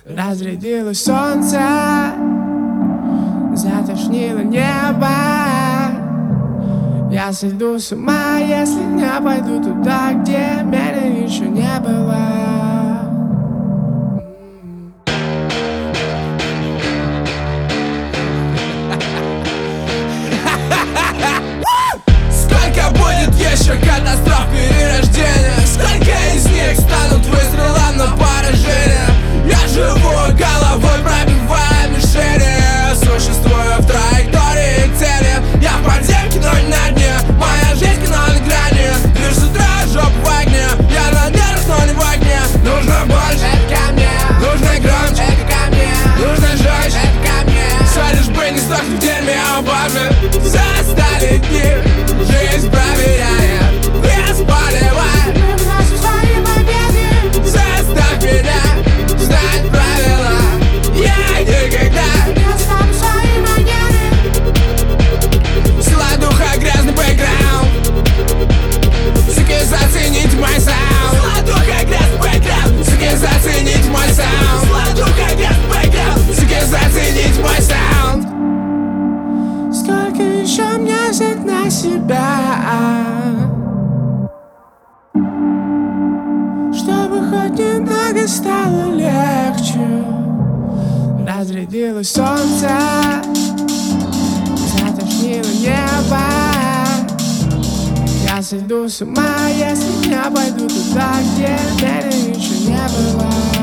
Разрядилось солнце, затошнило небо. Я сойду с ума, если не пойду туда, где меня еще не было. Сколько будет еще катастроф перерождения? Сколько из них станут выстрелом на поражение? Я живу головой, пробивая мишени, существую в траектории цели. Я в подземке, но не на дне. Моя жизнь кино на грани. Лишь с утра жопа в огне. Я на нервах, но не в огне. Нужно больше, это ко мне. Нужно громче, это ко мне. Нужно жестче, это ко мне. Все лишь бы не сдохнуть в дерьме, о боже. Застали дни, жизнь проверяет, без поливает. Мы вносим свои победы. Заставь меня знать правила. Я никогда Я оставлю свои манеры. сила духа, грязный бэкграунд. Суки, зацените мой саунд. Сила духа, грязный бэкграунд. Суки, зацените мой саунд. Сила духа, грязный бэкграунд. Суки, зацените мой саунд. Сколько еще мне взять на себя, чтобы хоть немного стало легче? Разрядилось солнце, затошнило небо. Я сойду с ума, если не пойду туда, где меня еще не было.